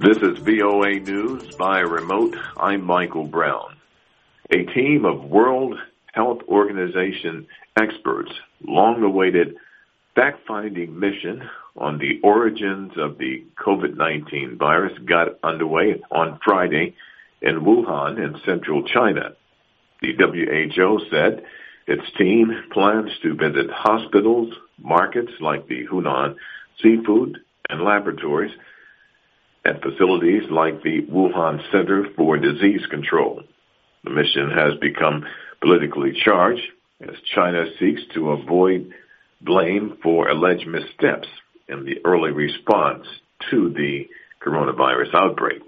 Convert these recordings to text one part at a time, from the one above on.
This is VOA News by remote. I'm Michael Brown. A team of World Health Organization experts, long-awaited fact-finding mission on the origins of the COVID-19 virus got underway on Friday in Wuhan in central China. The WHO said its team plans to visit hospitals, markets like the Hunan Seafood and laboratories, and facilities like the Wuhan Center for Disease Control. The mission has become politically charged as China seeks to avoid blame for alleged missteps in the early response to the coronavirus outbreak.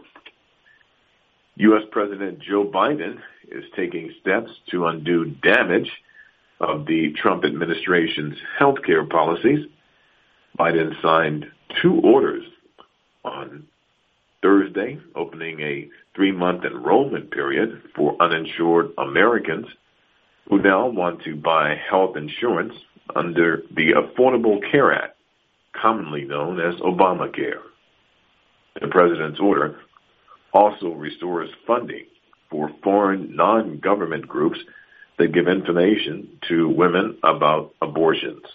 U.S. President Joe Biden is taking steps to undo damage of the Trump administration's healthcare policies. Biden signed 2 orders on Thursday, opening a 3-month enrollment period for uninsured Americans who now want to buy health insurance under the Affordable Care Act, commonly known as Obamacare. The president's order also restores funding for foreign non-government groups that give information to women about abortions.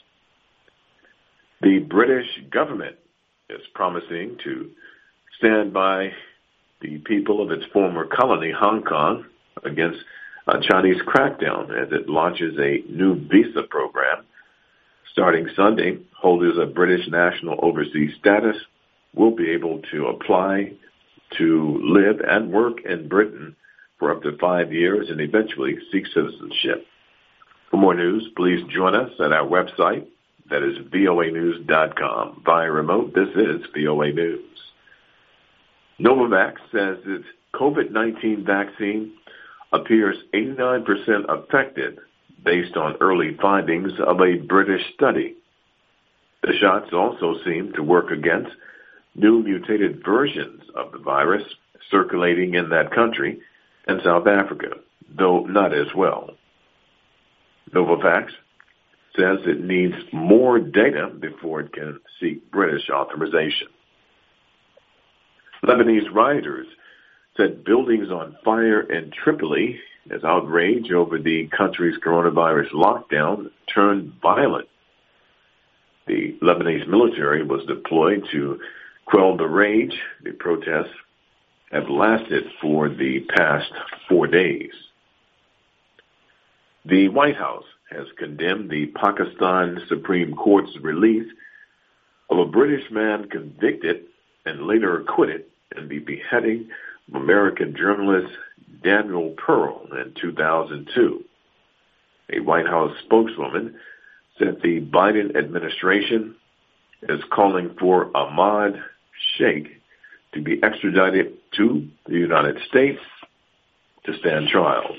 The British government is promising to stand by the people of its former colony, Hong Kong, against a Chinese crackdown as it launches a new visa program. Starting Sunday, holders of British national overseas status will be able to apply to live and work in Britain for up to 5 years and eventually seek citizenship. For more news, please join us at our website, that is voanews.com. Via remote, this is VOA News. Novavax says its COVID-19 vaccine appears 89% effective based on early findings of a British study. The shots also seem to work against new mutated versions of the virus circulating in that country and South Africa, though not as well. Novavax says it needs more data before it can seek British authorization. Lebanese rioters set buildings on fire in Tripoli as outrage over the country's coronavirus lockdown turned violent. The Lebanese military was deployed to quell the rage. The protests have lasted for the past 4 days. The White House has condemned the Pakistan Supreme Court's release of a British man convicted and later acquitted in the beheading of American journalist Daniel Pearl in 2002. A White House spokeswoman said the Biden administration is calling for Ahmad Sheikh to be extradited to the United States to stand trial.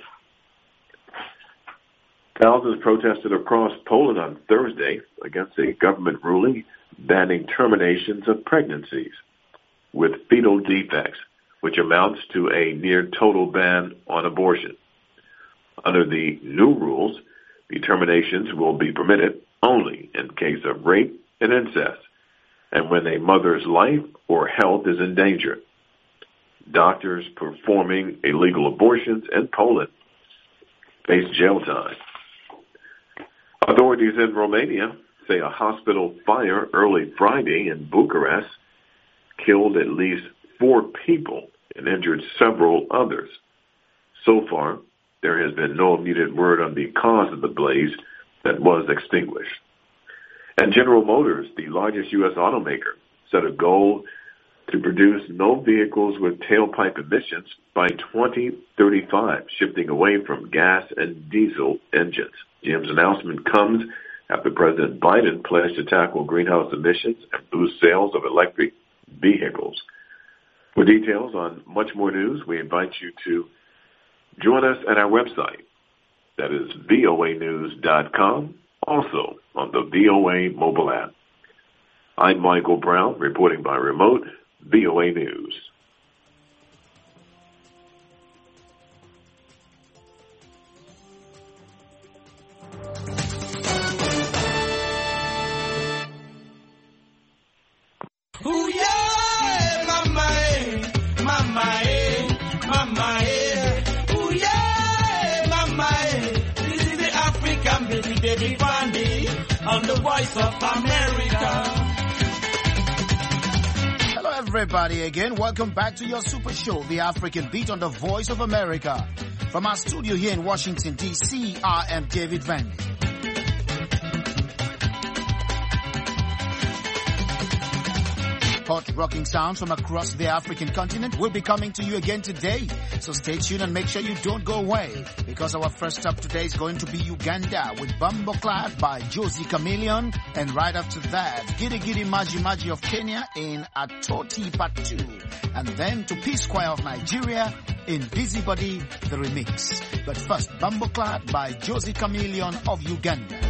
Thousands protested across Poland on Thursday against a government ruling banning terminations of pregnancies with fetal defects, which amounts to a near total ban on abortion. Under the new rules, the terminations will be permitted only in case of rape and incest, and when a mother's life or health is in danger. Doctors performing illegal abortions in Poland face jail time. Authorities in Romania say a hospital fire early Friday in Bucharest killed at least 4 people and injured several others. So far, there has been no immediate word on the cause of the blaze that was extinguished. And General Motors, the largest U.S. automaker, set a goal to produce no vehicles with tailpipe emissions by 2035, shifting away from gas and diesel engines. GM's announcement comes after President Biden pledged to tackle greenhouse emissions and boost sales of electric vehicles. For details on much more news, we invite you to join us at our website. That is voanews.com, also on the VOA mobile app. I'm Michael Brown, reporting by remote, VOA News. Ooh, yeah, my man. Voice of America. Hello everybody again. Welcome back to your super show, The African Beat on the Voice of America. From our studio here in Washington, D.C., I am David Vandy. Hot rocking sounds from across the African continent will be coming to you again today. So stay tuned and make sure you don't go away, because our first up today is going to be Uganda with Bumbleclad by Josie Chameleon. And right after that, Giddy Giddy Maji Maji of Kenya in Atoti Part 2. And then to Peace Choir of Nigeria in Busybody, the remix. But first, Bumbleclad by Josie Chameleon of Uganda.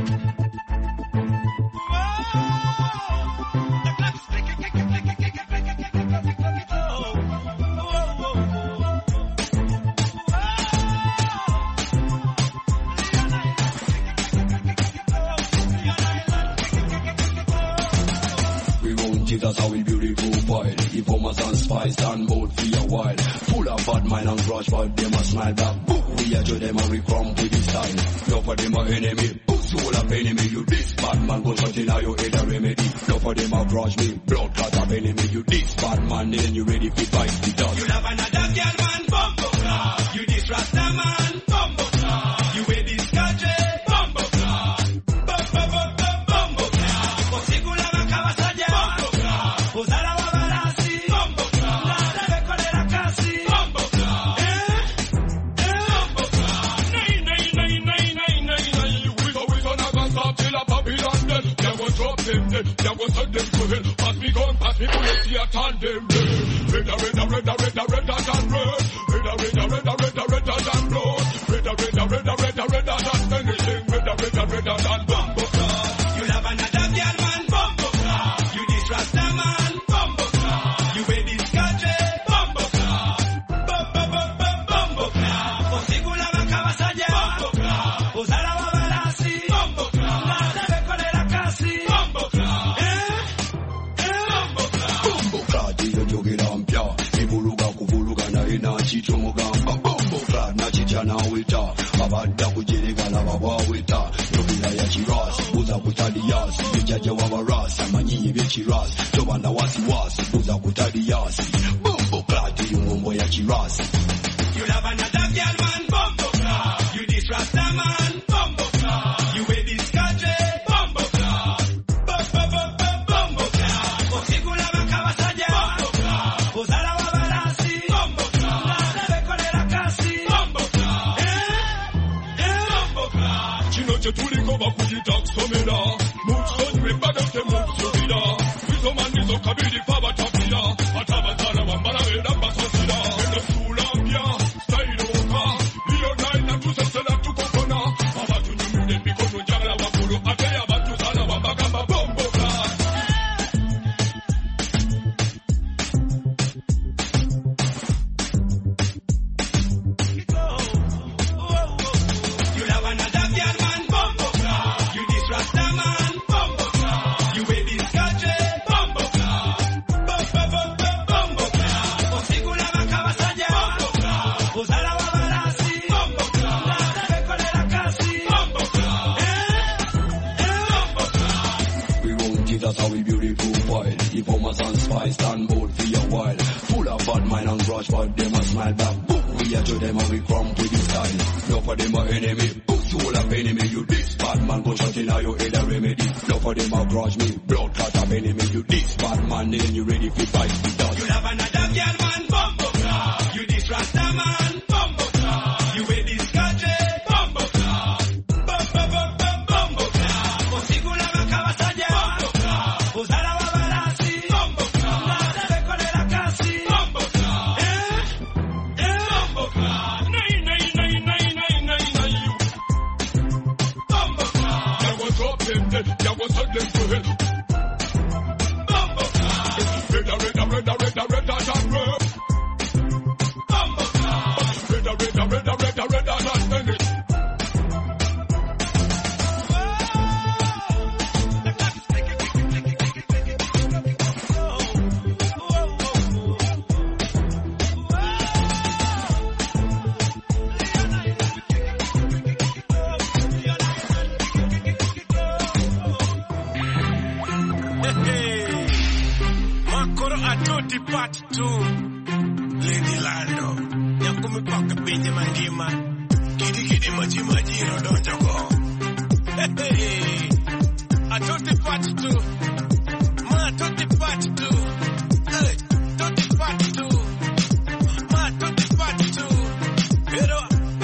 That's how we beautiful boy. Informers and spies and both for a while. Full of bad mind and grudge, but them a smile back. Boo, we a judge them and we crumb with the style. No for them a enemy, boo, soul of enemy. You this bad man go something now you hate a remedy. No for them a grudge me, blood clot of enemy. You this bad man, then you ready to fight the dog. You love another girl man, bumbo club. You this rasta man, bumbo club. You wear this gadget, bumbo club. Bumbo club. Posigula makawasaja. Uzala wa balasi, Bombo Club. Nada bekole la kasi, Bombo Club. Bombo Club. Nay. We go not gonna stop till a Babylon dead. They will drop them dead. They will send them to hell. Pass me gun, pass me bullet, see a turn them dead. Redder than red. Redder than red. Redder than anything. Redder than Bombo Club. You love another girl man, Bombo Club. You this rasta man. Bumbleclad na chichana wita abadda kujeregana babawita yobina ya chirasi buza kutadiyasi ejaja wabarasi amanyi ebyekirasi tobanda wasiwasi buza kutadiyasi Bumbleclad yumombo ya chirasi. You love another girl man, Bumbleclad. You this rasta man, Bumbleclad. You wear this gadget, Bumbleclad. Bumbleclad. Osigula makawasaja, Bumbleclad. Uzala wa balasi, Bumbleclad. Nada bekole la kasi, Bumbleclad. Bumbleclad. Chino chetuliko bakujitakusomera. Mukusonyiwe badate mukusubira. Wizo mandizo kabiri fabatapira. Atabazala wambala wenda basosira. Endo sulambya, stairoka. Iyo naina tusesela tukokona. Abatu nyumude mikono jagala wakulu. Ate abatu zala wambagamba Bumbleclad. You love another girl man, Bumbleclad. You this rasta man, Bumbleclad. You wear this gadget, Bumbleclad. Bumbleclad. Osigula makawasaja, Bumbleclad. Uzala wa balasi, Bumbleclad. Nada bekole la kasi, Bumbleclad. Bumbleclad. We won't give, that's how we beautiful boy. Informers and spies stand bold for a while. Full of bad mind and grudge, but them a smile back. Boo, we a judge them and we crumb with the style. No for them a enemy, boo, soul of enemy. You this bad man go shot in your head a remedy. No for them a grudge me, blood clot of enemy. You this bad man, then you ready to fight the dog. You love another girl man, Bumbleclad. You this rasta man, Bumbleclad. You wear this gadget, Bumbleclad. Bumbleclad. Osigula makawasaja, Bumbleclad. Uzala wa balasi, Bumbleclad. Nada bekole la kasi, Bumbleclad. Bumbleclad. Nay. Bumbleclad. They will drop them dead. They will send them to hell. Bumbleclad. Redder than red. Bumbleclad. Atoti part 2. Lady Lando. Yakumi paka pinje mangima. Kidi maji don't you go. Hey. Atoti part 2. Ma atoti part 2. Hey. Atoti part 2. Ma atoti part 2. Hero.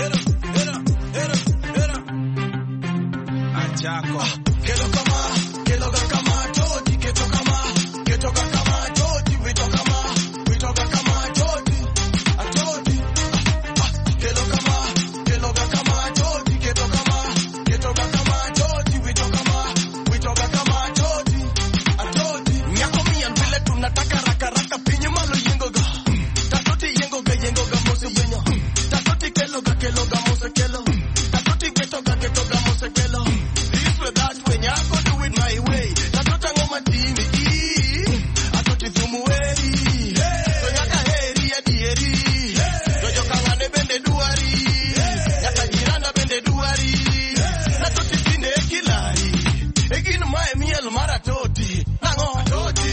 Achako. Kelo kama toti, keto kama toti, we talk kama toti, atoti. Kelo kama toti, keto kama toti, we talk kama toti, atoti. Nyako mian vile tunataka raka pinyo malo yengoga. Tatoti yengoga mose wenyo. Tatoti keloga mose kelo. Tatoti ketoga mose kelo. That way, I go do it my way. That's what I'm on my team. I thought it from away. So yaka heri ya dieri. So yoka wane bende duari. Yaka jirana bende duari. That's what it's in the kilari. Egin my miel maratoti. Nango atoti.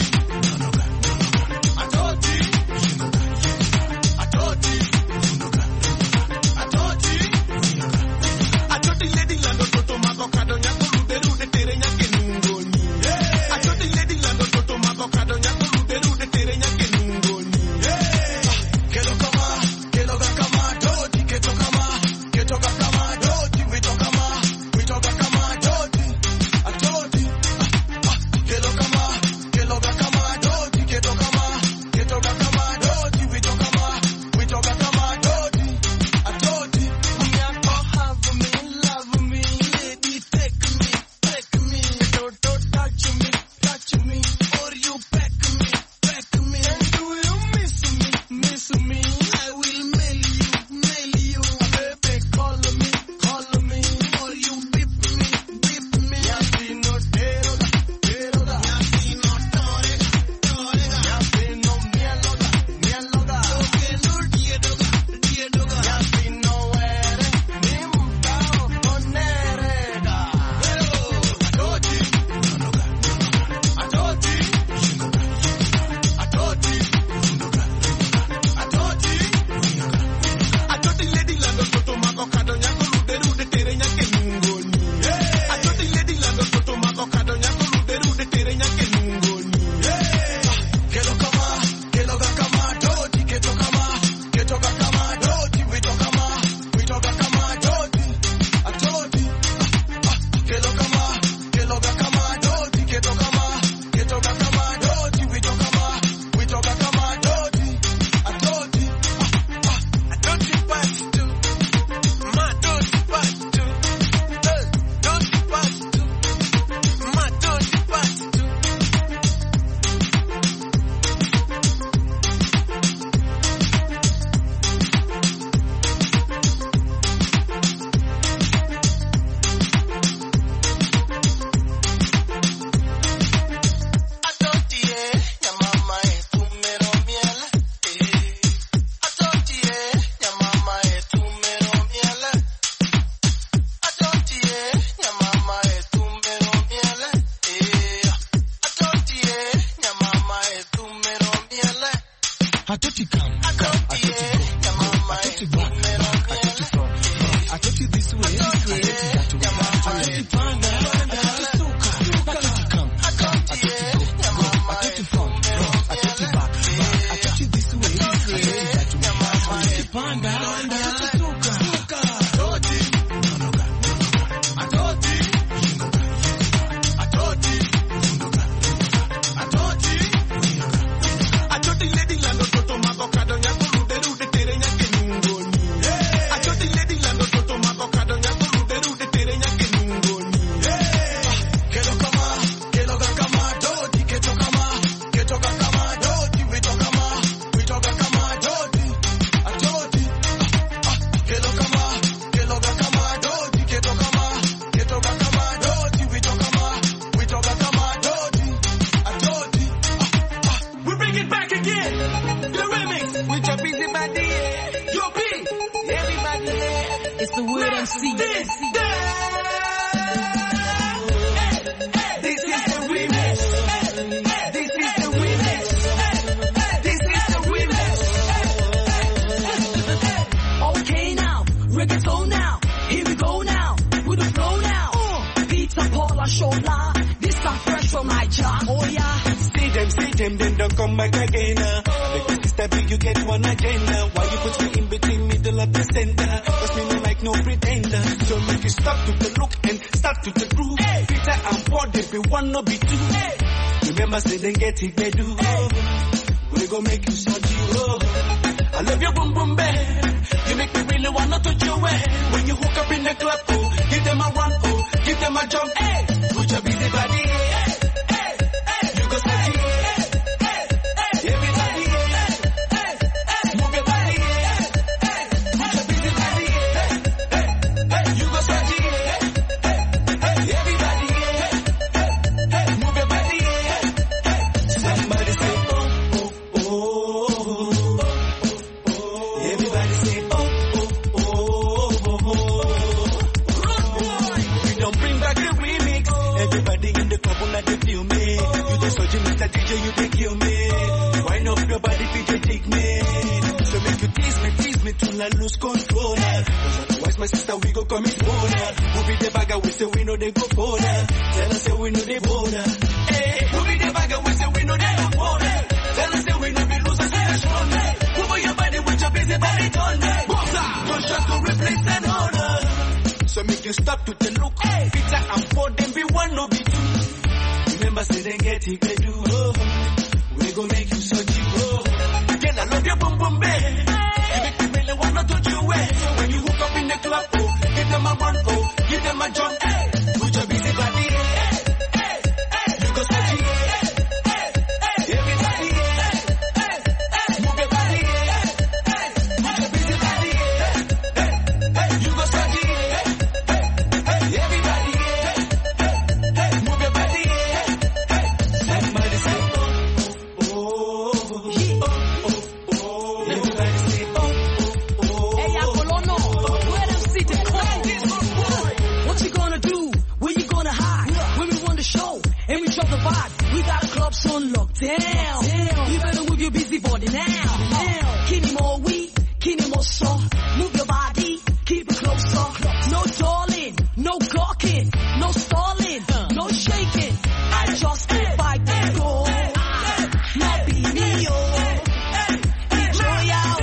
Atoti lady lando toto magokado nyako. It's the Wood MC. This is the remix. This is the remix. see them, then don't come back again. Because sister big, you get one agenda. Why you put me in between middle of the center? Cause me no like no pretender. So make you stop to the look and start to the groove. Peter and Paul, they be one, no be two. Remember, say they get it, they do. We gon' make you such you. I love your boom boom bang. You make me really wanna touch your way. When you hook up in the club, oh, give them a run, oh, give them a jump, hey. Put your busy body, hey, hey, hey. You go study, hey, hey, hey. Everybody, hey, hey, hey. Move your body, hey, hey. Put your busy body, hey, hey, hey. You go study, hey, hey, hey. Everybody, hey, hey, hey. Move your body, hey, hey. Somebody say, oh, oh, oh. Everybody say, oh, oh, oh, oh, oh. We don't bring back the remix. Everybody in the club will let they feel me. You just so you Mr. DJ, you they kill me. Wind up your body, DJ, take me. So make you tease me till I lose control. Cause otherwise my sister, we go commit murder. Who be the bagger, we say we know they go for that. Tell us say we know they border. Hey, who be the bagger, we say we know they go for that. Tell us say we know we lose us in the strong. Move your body with your busy body done. Gunshot to replace an order. So make you stop to the look. Peter and Paul, them be one, no be two. Remember, say they get it, they do. Oh. We gon' make you such you. Oh. Girl, I love your boom boom bang. You make me really wanna touch you way. When you hook up in the club, oh, give them a run, oh, give them a jump, hey. Put your busy body, hey, hey, hey. You go such you, hey, hey, hey. Everybody, hey, hey, hey. Move your body, hey, hey. Put your busy body, hey, hey, hey. You go such you, hey, hey, hey. Everybody, hey, hey, hey. Move your body, hey, hey. Somebody say, oh, oh, oh, oh, oh, oh. Everybody say, oh, oh, oh. Hey, Apollono, where them sit the clown? What you gonna do? Where you gonna hide? When we run the show and we drop the vibe, we got clubs on lockdown. You better move your busy body now. Kini more weak, kini more soft. Move your body, keep it closer. No darling, no gawking, no stalling, no shaking. I just fight and go. Not be me, oh. Enjoy out.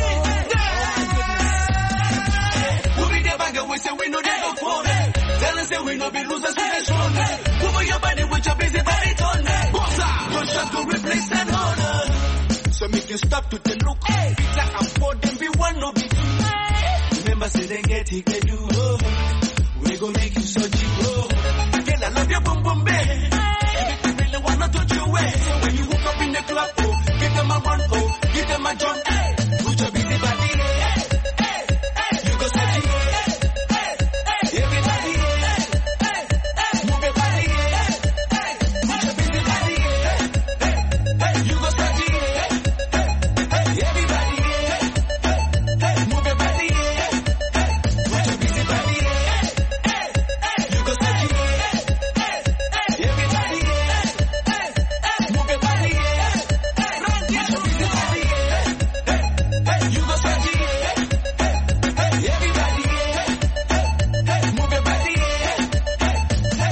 Who be the bagger, we say we know they go for it. Tell us say we know be losers, we they strong. Move your body with your busy body done. Gunshot to replace an order. So make you stop to the look. Peter and Paul, them be one, no be two. Remember, say they get it, they do. Oh. We gon' make you so deep. Oh. Girl, I love your boom boom bang. You make me really wanna touch your way. When you hook up in the club, oh, give them a run, oh, give them a jump, hey. Put your busy body, hey, hey, hey. You go such you, hey, hey, hey. Everybody, hey, hey, hey. Move your body, hey, hey. Put your busy body, hey, hey, hey. You go such you, hey, hey, hey. Everybody, hey, hey, hey. Move your body, hey, hey. Put your busy body, hey, hey, hey. You go such you, hey, hey, hey. Everybody, hey, hey, hey. Move your body, hey, hey. Put your busy body, hey, hey, hey. You go such you, hey, hey, hey. Everybody, hey, hey, hey. Move your body, hey, hey, hey,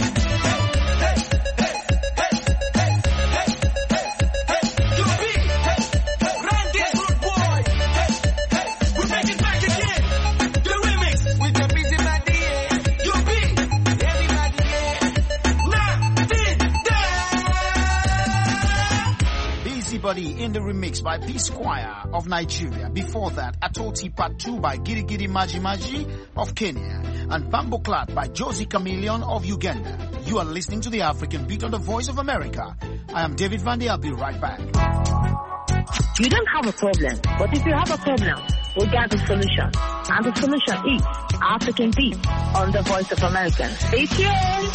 hey. You be, Randy Rude Boy, we make it back again. The remix with your busy body, you be, everybody, Busy Body in the remix by P Squire of Nigeria. Before that, Atoti Part 2 by Giri Giri Maji Maji of Kenya. And Bambo Clat by Josie Chameleon of Uganda. You are listening to the African Beat on the Voice of America. I am David Vandy. I'll be right back. You don't have a problem, but if you have a problem, we got the solution. And the solution is African Beat on the Voice of America. Stay tuned.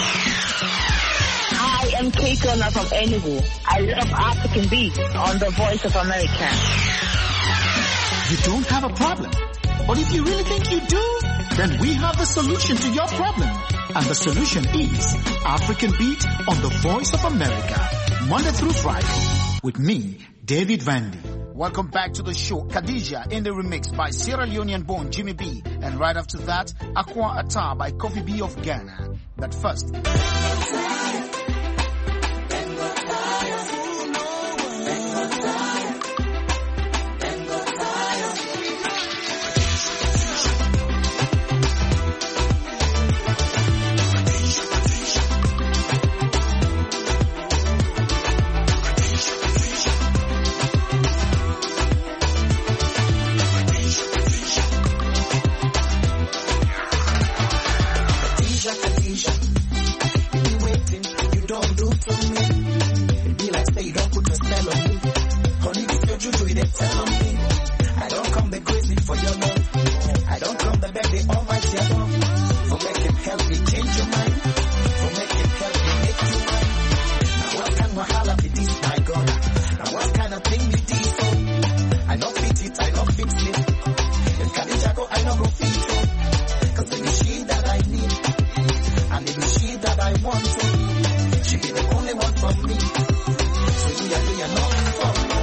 I am Kate Turner from Enugu. I love African Beat on the Voice of America. You don't have a problem, but if you really think you do, then we have the solution to your problem. And the solution is African Beat on the Voice of America, Monday through Friday, with me, David Vandy. Welcome back to the show. Khadija in the remix by Sierra Leonean born Jimmy B. And right after that, Aqua Atta by Kofi B of Ghana. But first... put a spell on me. Honey, if you're juju, they tell on me. I don't come the crazy for your love. I don't come the beg the almighty above. For make it help me change your mind. For make it help me make you mine. Now what can wahala be this, my God? Now what kind of thing be this? Oh, I don't fit it, I don't fix it. If Khadija go, I don't go fit it. Cause it is she that I need. And it is she that I want to. She be the only one for me. So you are nothing for me.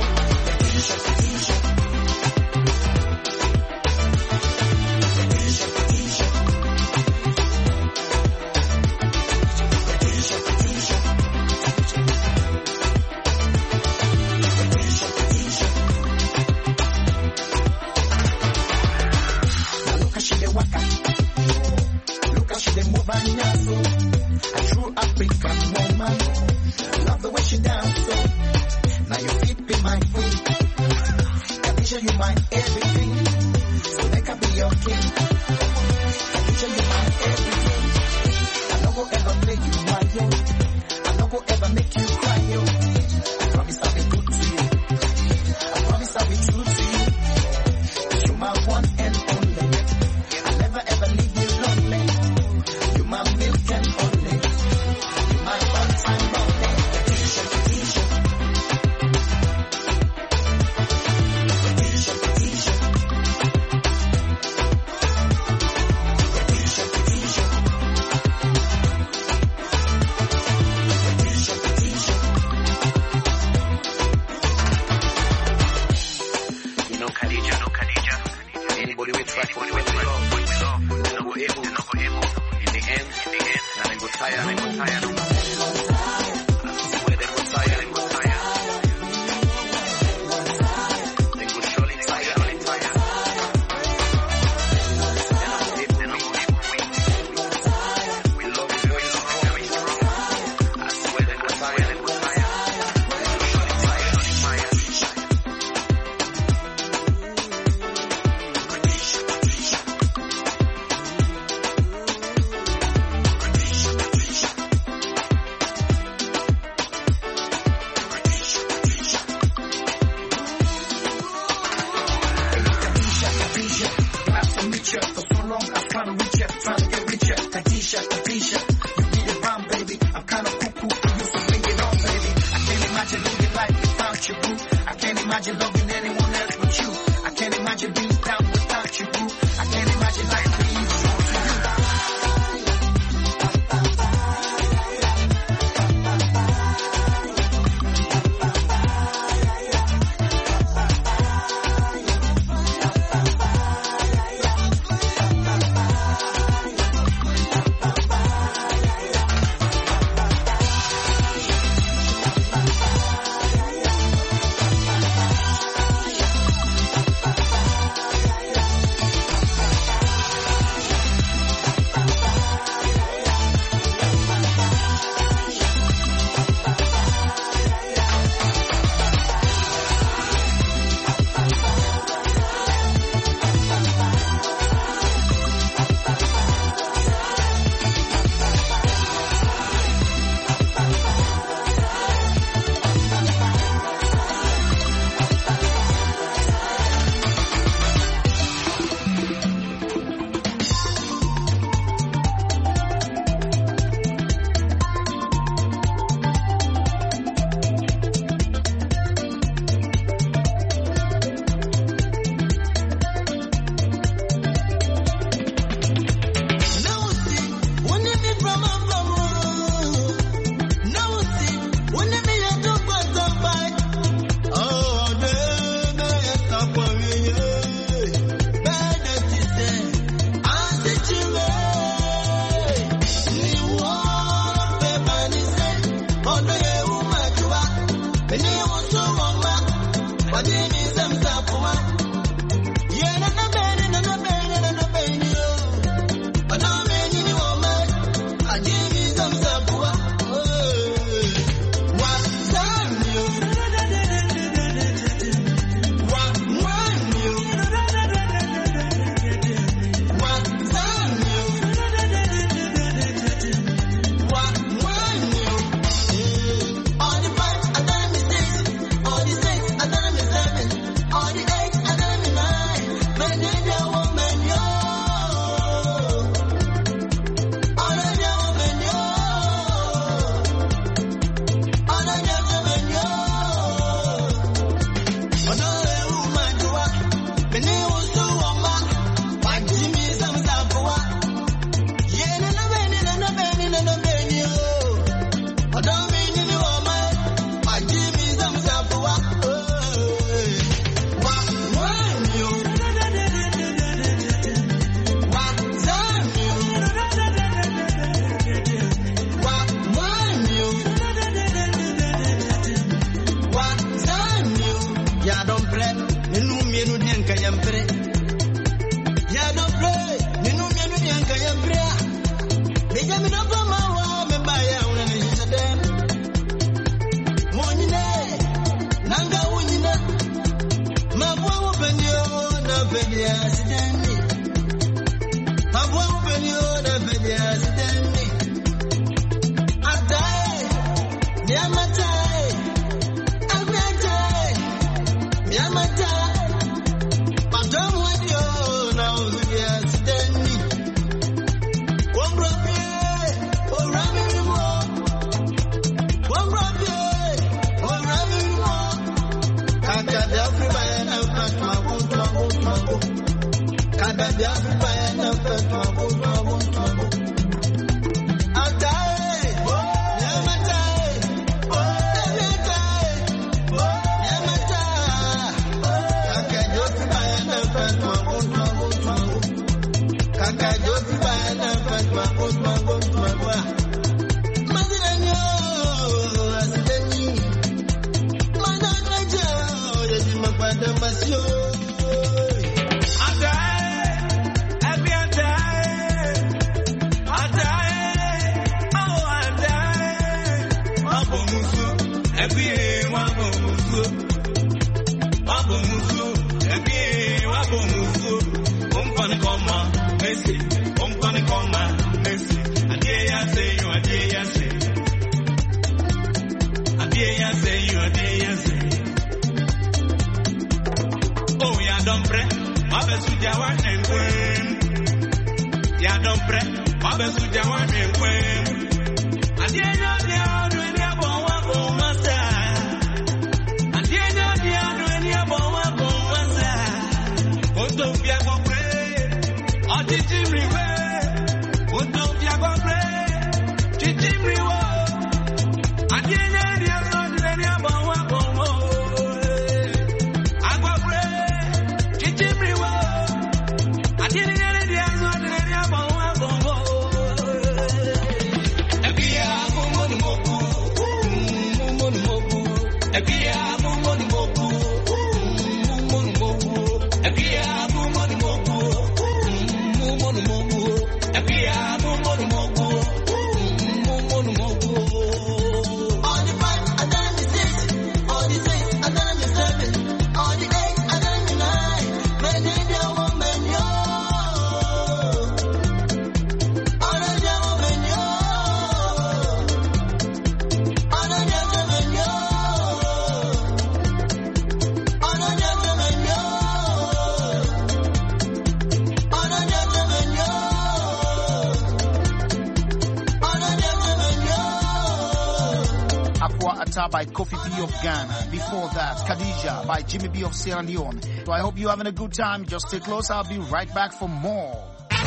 By Kofi B of Ghana. Before that, Khadija by Jimmy B of Sierra Leone. So I hope you're having a good time. Just stay close. I'll be right back for more.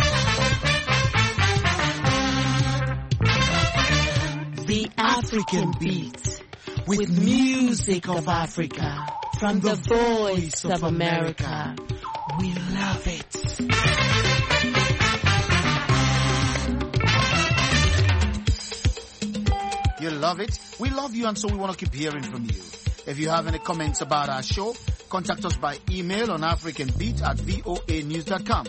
The African Beat with music of Africa from the Voice of America. We love it. You love it? We love you, and so we want to keep hearing from you. If you have any comments about our show, contact us by email on africanbeat@voanews.com.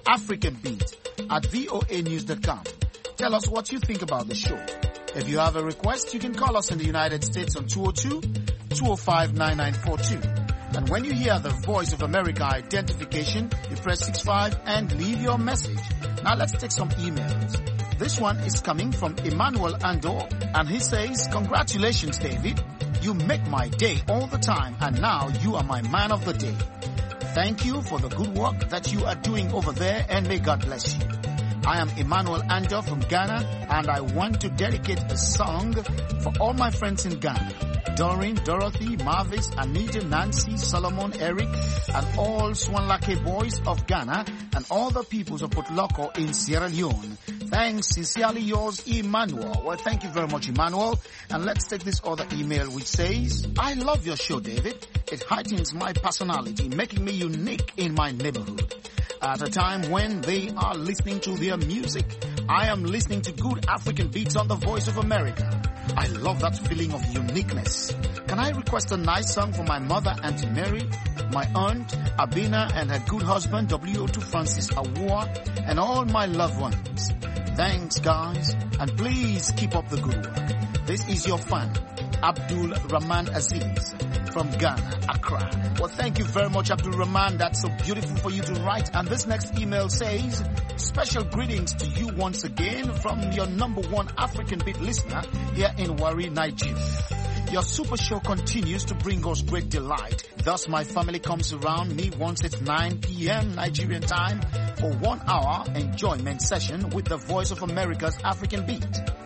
africanbeat@voanews.com. Tell us what you think about the show. If you have a request, you can call us in the United States on 202-205-9942. And when you hear the Voice of America identification, you press 65 and leave your message. Now let's take some emails. This one is coming from Emmanuel Ando, and he says, "Congratulations, David. You make my day all the time, and now you are my man of the day. Thank you for the good work that you are doing over there, and may God bless you. I am Emmanuel Ando from Ghana, and I want to dedicate a song for all my friends in Ghana. Doreen, Dorothy, Marvis, Anita, Nancy, Solomon, Eric, and all Swanlake boys of Ghana, and all the peoples of Potloko in Sierra Leone. Thanks, sincerely yours, Emmanuel." Well, thank you very much, Emmanuel. And let's take this other email which says, "I love your show, David. It heightens my personality, making me unique in my neighborhood. At a time when they are listening to their music, I am listening to good African beats on the Voice of America. I love that feeling of uniqueness. Can I request a nice song for my mother, Auntie Mary, my aunt, Abina, and her good husband, W.O.2 Francis Awua, and all my loved ones? Thanks, guys, and please keep up the good work. This is your fan, Abdul Rahman Aziz from Ghana, Accra." Well, thank you very much, Abdul Rahman. That's so beautiful for you to write. And this next email says, "Special greetings to you once again from your #1 African Beat listener here in Warri, Nigeria. Your super show continues to bring us great delight. Thus, my family comes around me once at 9 p.m. Nigerian time for 1 hour enjoyment session with the Voice of America's African Beat.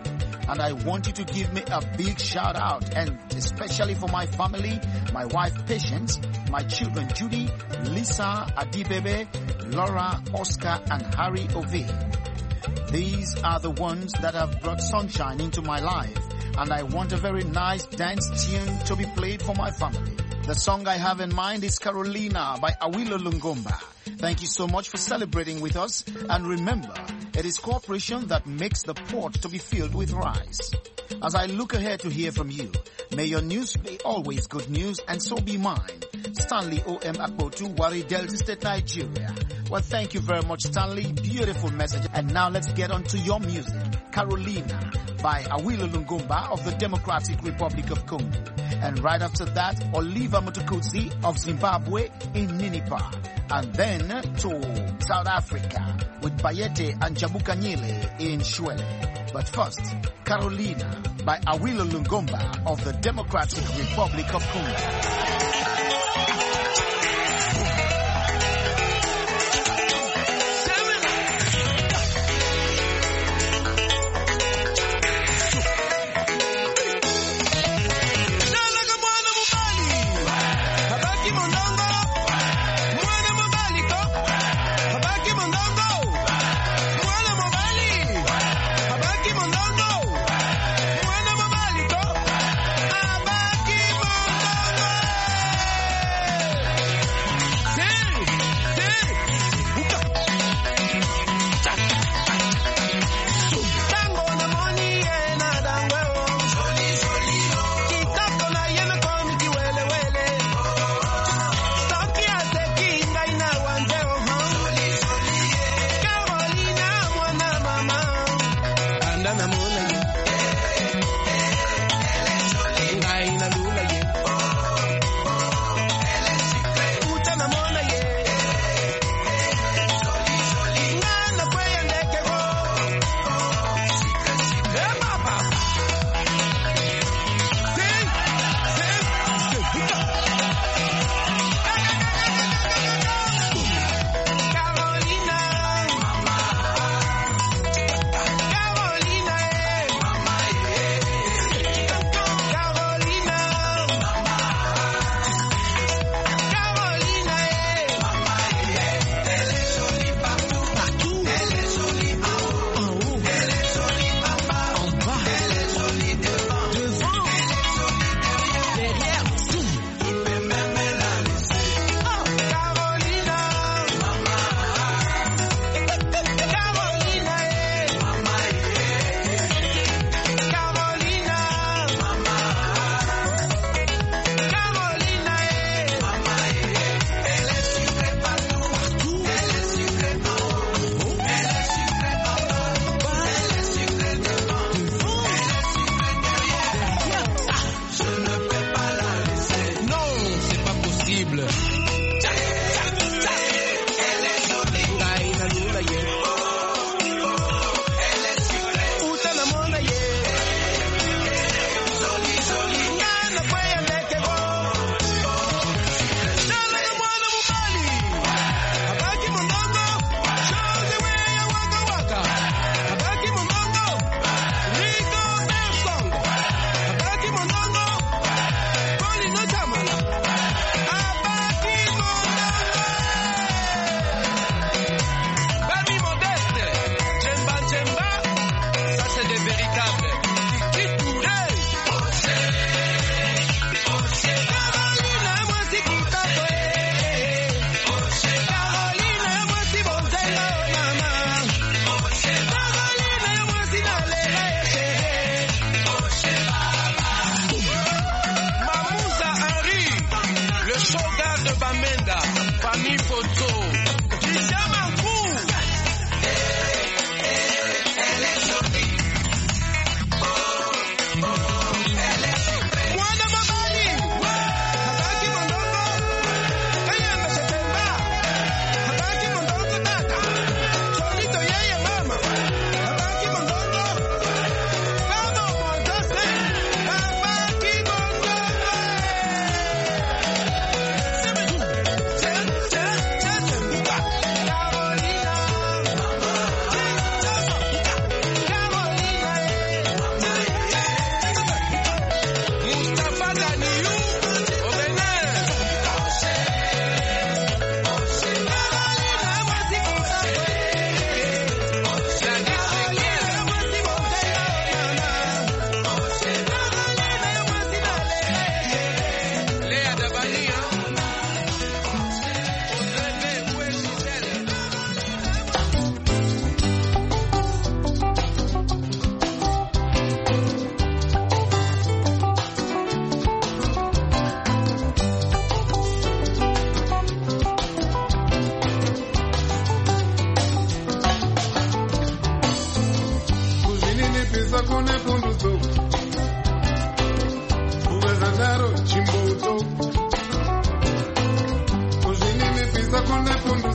and I want you to give me a big shout out, and especially for my family, my wife Patience, my children Judy, Lisa, Adibebe, Laura, Oscar, and Harry Ove. These are the ones that have brought sunshine into my life, and I want a very nice dance tune to be played for my family. The song I have in mind is Carolina by Awilo Lungomba. Thank you so much for celebrating with us, and remember, it is cooperation that makes the pot to be filled with rice. As I look ahead to hear from you, may your news be always good news, and so be mine. Stanley O.M. Akpotu, Wari, Delta State, Nigeria. Well, thank you very much, Stanley. Beautiful message. And now let's get on to your music. Carolina by Awilo Lungomba of the Democratic Republic of Congo. And right after that, Oliver Mutukudzi of Zimbabwe in Ninipa. And then to South Africa with Bayete and Jabuka Nyile in Shwele. But first, Carolina by Awilo Lungomba of the Democratic Republic of Congo.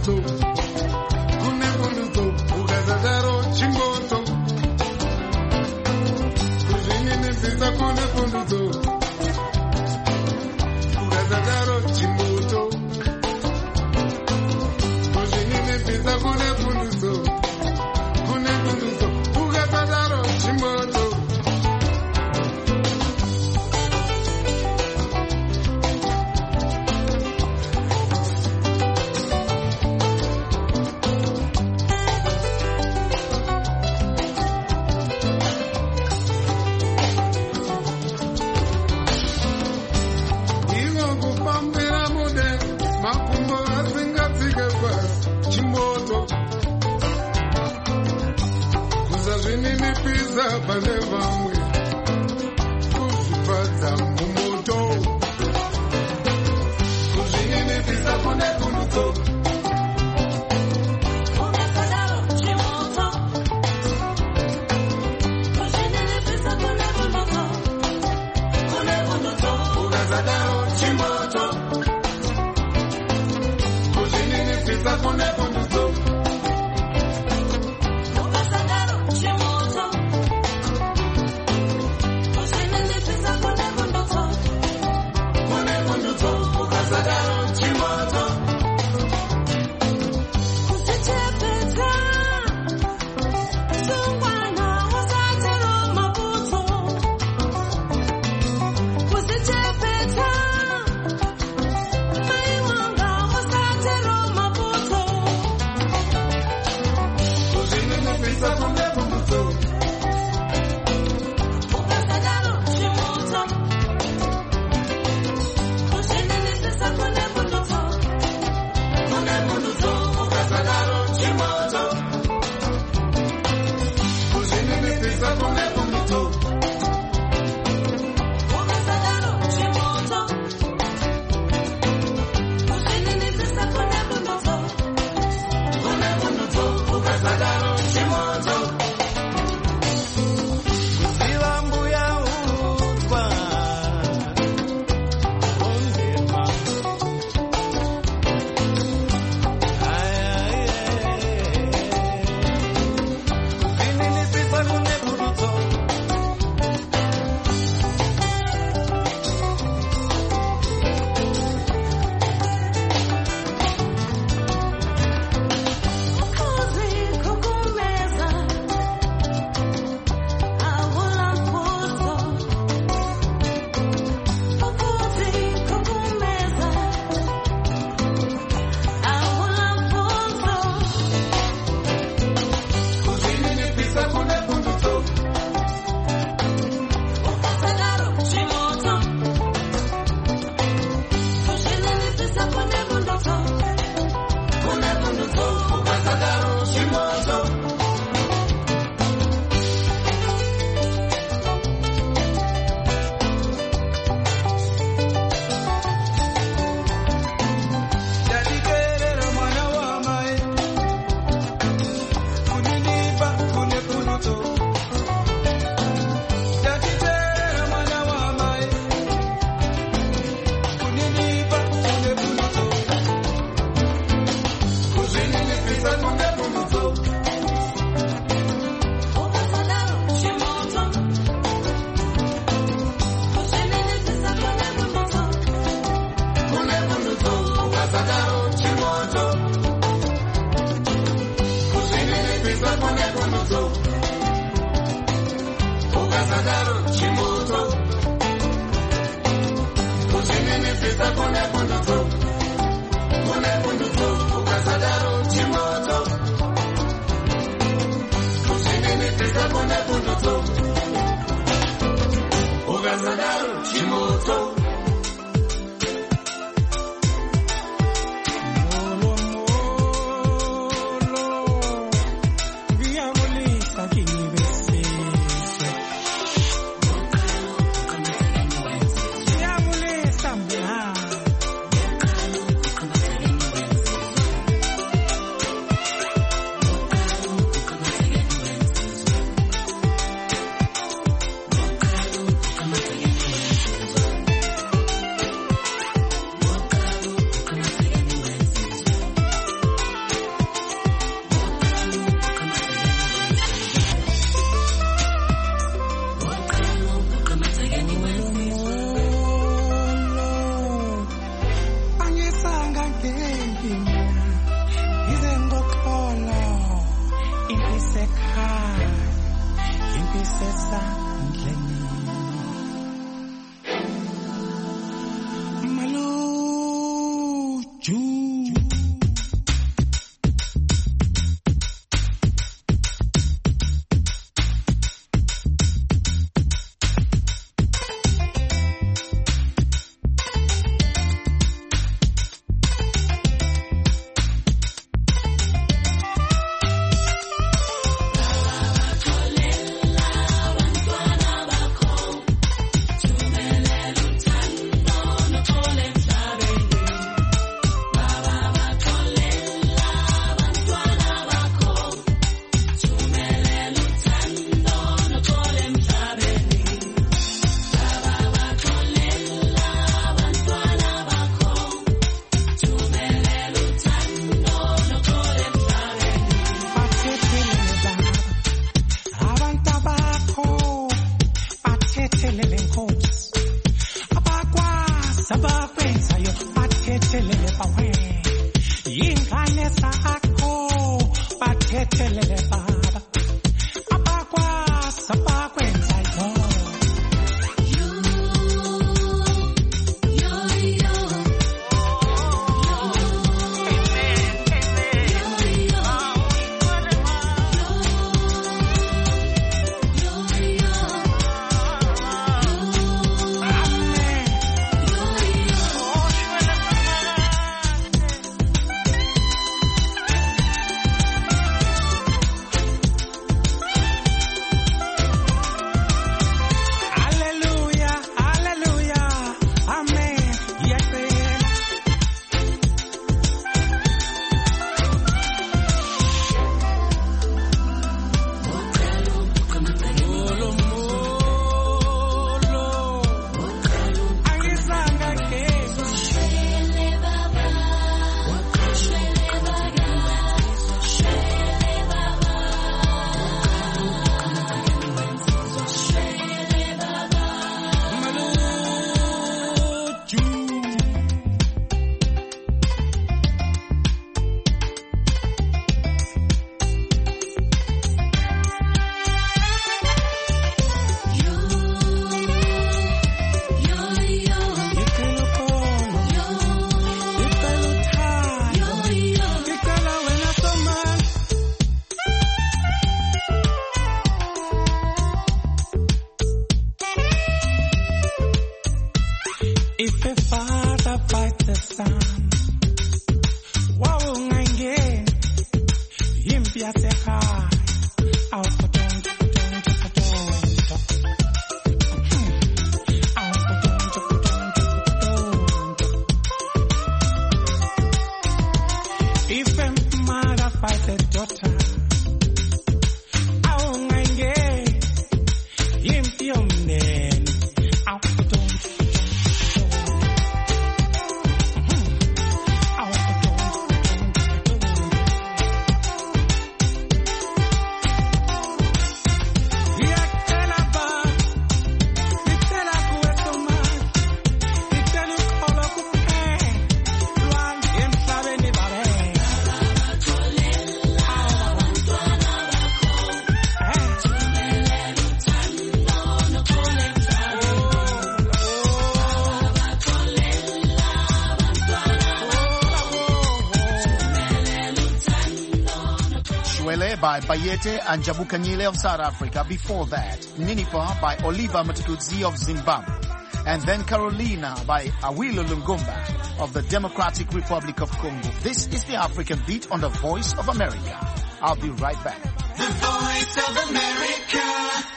bundudzo, kune bundudzo, ukazadaro chimboto. Kuzvininipisa kune bundudzo, ukazadaro chimboto. Kuzvininipisa kune bundudzo, ukazadaro chimboto. Pane vamwe kuzvifadza mumoto, kuzvininipisa kune bundudzo, ukazadaro chimoto, kuzvininipisa kune bundudzo, ukazadaro chimoto, kuzvininipisa kune bundudzo. ngayo bathethelele bawe ingane sakho bathethelele baba abakwasa bakwenza yo by Bayete and Jabukanyile of South Africa. Before that, Ninipa by Oliver Matukudzi of Zimbabwe. And then Carolina by Awilo Lungomba of the Democratic Republic of Congo. This is the African Beat on the Voice of America. I'll be right back. The Voice of America,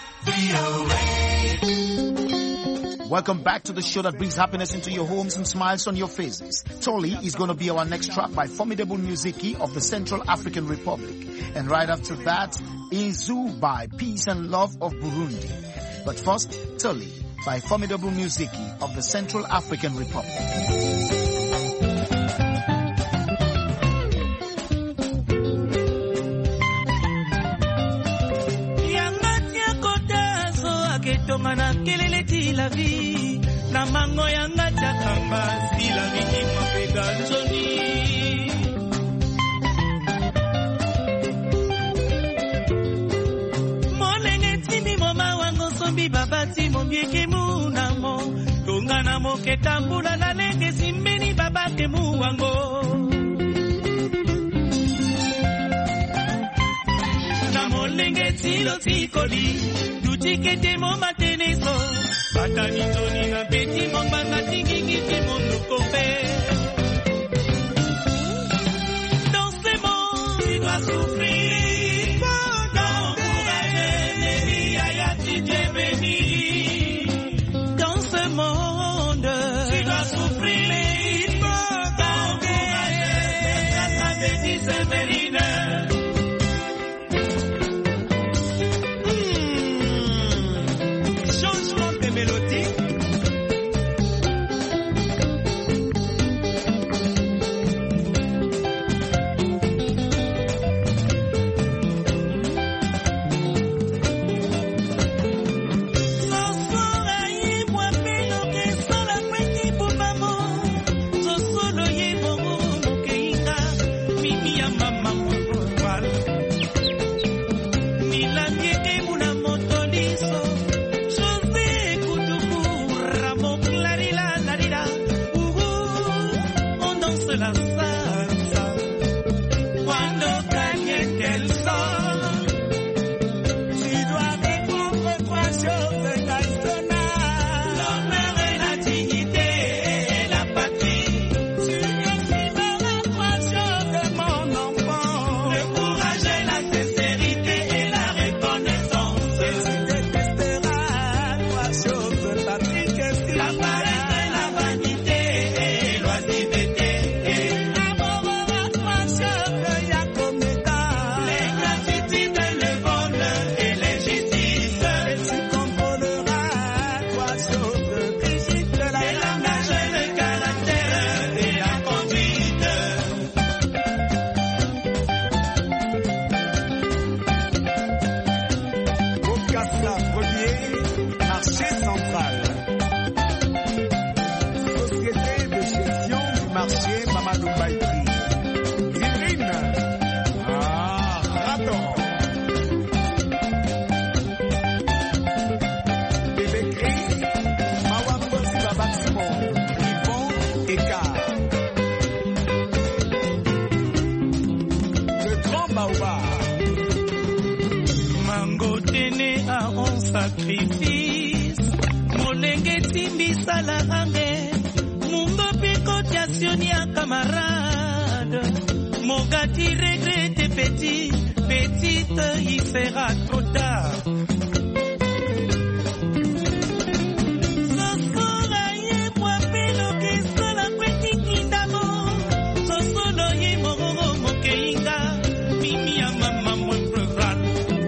VOA. Welcome back to the show that brings happiness into your homes and smiles on your faces. Toli is going to be our next track by Formidable Musiki of the Central African Republic. And right after that, Izu by Peace and Love of Burundi. But first, Toli by Formidable Musiki of the Central African Republic. Mana kelele ti la vie na mango yanga chakamba si la viki mapega nzoni molenge timi moma wango sombi babati mombieke munamo tongana moketambula na lenge simbeni babake mu wango na molenge tilo tikoli Tikete mo mateneso Batani toni na beti mo banga tingiki mo nukope Dans ce monde tu dois souffrir Dans courage Nelly Ayati Dieu béni Dans ce monde tu dois souffrir Dans courage Grâce à Betty Sévérine la salsa. Cuando caliente el sol, tu dois répondre trois choses nationales. L'honneur et la dignité et la patrie. Tu écriveras trois choses, mon enfant. Le courage et la sincérité et la reconnaissance. Et tu détesteras trois choses, Patrick et Sylvain. La paresse et la vanité et l'oisiveté. Et abhorrera trois choses, Yacometa. L'ingratitude, le vol et l'injustice. Et tu contrôleras trois choses, Brigitte, le langage, le caractère et la conduite. Bocassa Premier, marché central. Société de gestion du marché Mamadou Baïti. Irine. Radon. Bébé Chris. Mawakosi Babak-Simon. Yvon Écart. Le grand Baobab. Mango tene a un sacrifice. Molenge timbisa la hange. Mungo piko tiasioni a camarade. Mogati regrette petit. Petite, il sera trop tard. Sosola ye mwapelo kisola kweti kindamo. Sosolo ye mororo mokeinga. Mimi ya mama mwen preval.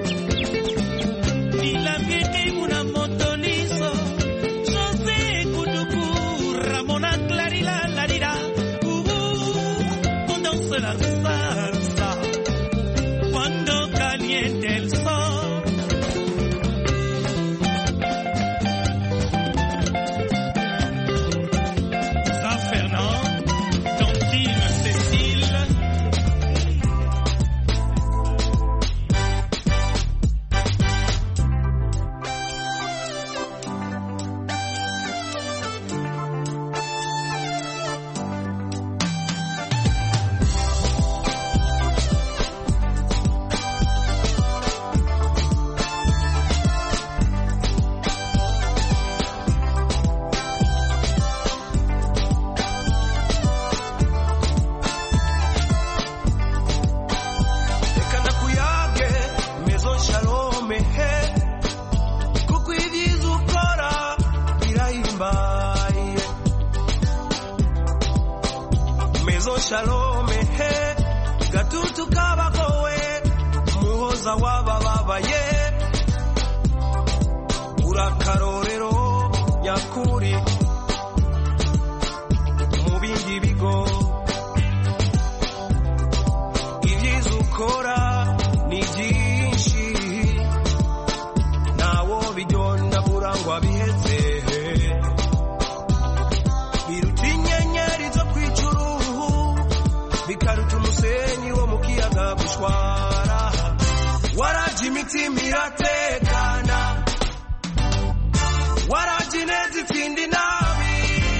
Ni la vieille muna motoliso. José Kuduku, Ramona Clarila Larira. On danse la salsa. Cuando caliente el sol. San Fernand, Dantine, Cécile. Ekana kuyage, Maison Shalom, kuko ibyiza ukora birahimbaye. Maison Shalom, gatutu kabakowe, muhoza w'abababaye. Urakarorero nyakuri mu bindi bigo. Ibyiza ukora ni byinshi, ntawo bijyonda burangwa biheze. Biruta inyenyeri zo kwicuruhu, bikaruta umusenyi wo mu kiyaga gushwara. Waraje imitima iratekana, waraje ineza itsinda inabi.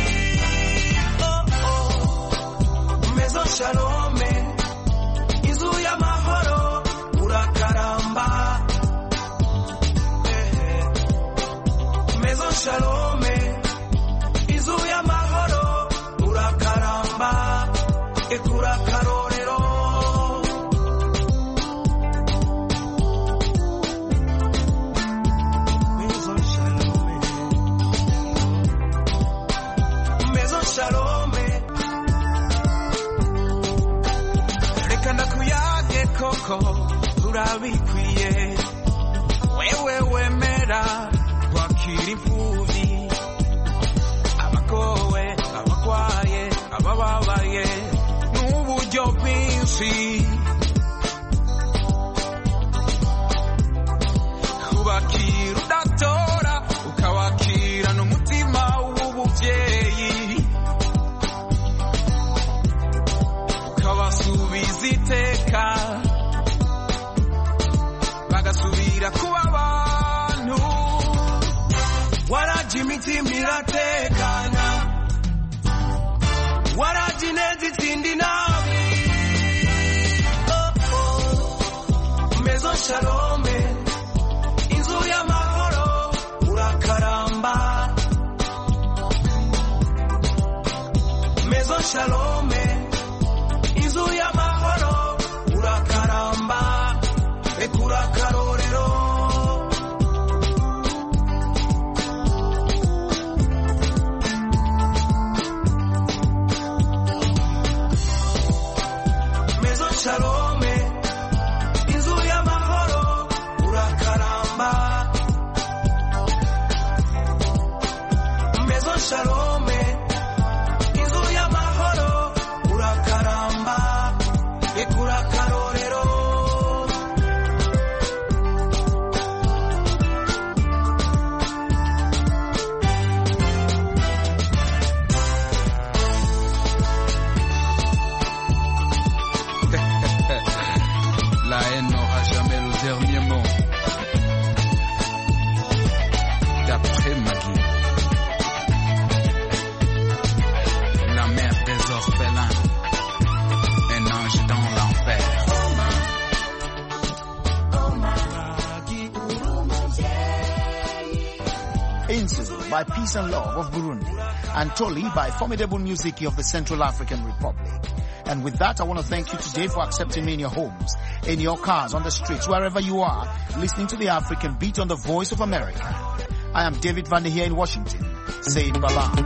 Maison Shalom, inzu y'amahoro, urakaramba. Maison Shalom, inzu y'amahoro, urakaramba. Ekurakarorero. Maison Shalom, Maison Shalom. Reka ndakuyage koko urabikwiye. Wewe wemera kwakira imfubyi, abagowe, abagwaye, abababaye n'uburyo bwinshi. Kubakira udatora, ukabakira n'umutima w'ubuvyeyi. Ukabasubiza iteka, bagasubira kuba abantu. Waraje imitima iratekana, waraje ineza itsinda Kindi nawe Maison Shalome Inzu y'amahoro urakaramba Maison Shalome Inzu y'amahoro urakaramba Ekura karorero Maison Shalome Inzu y'amahoro urakaramba Maison Shalome Inzu y'amahoro urakaramba Ekura karorero La haine n'aura jamais le dernier mot. D'après Maggie, la mère des orphelins, un ange dans l'enfer. Insu by Peace and Love of Burundi, and Toli by Formidable Music of the Central African Republic. And with that, I want to thank you today for accepting me in your homes, in your cars, on the streets, wherever you are, listening to the African Beat on the Voice of America. I am David Van der here in Washington, saying bye-bye.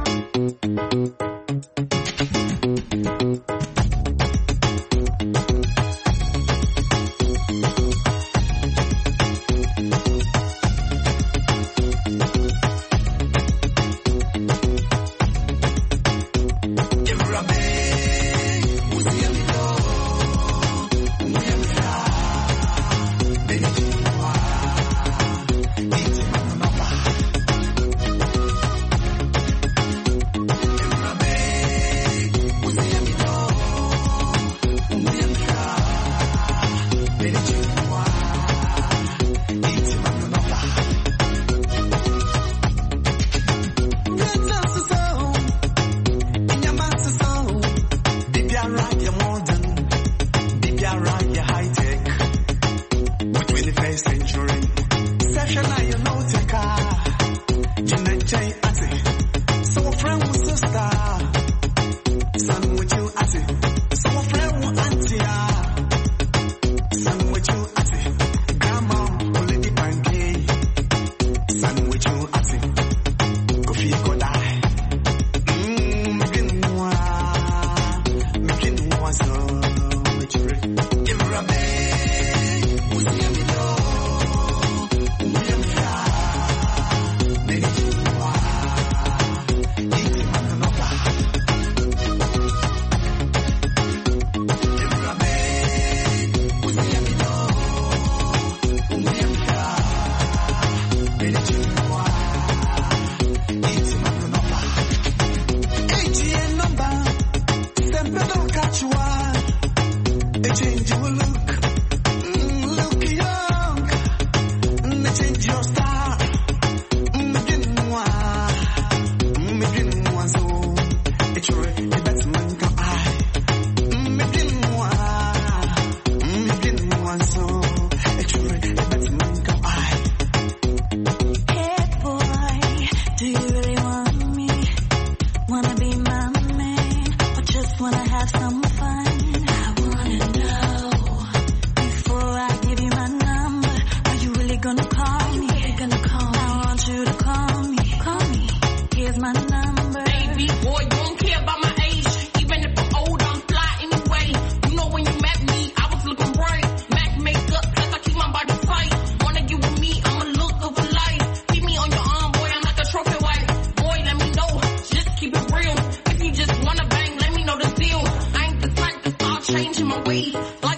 Changing my way.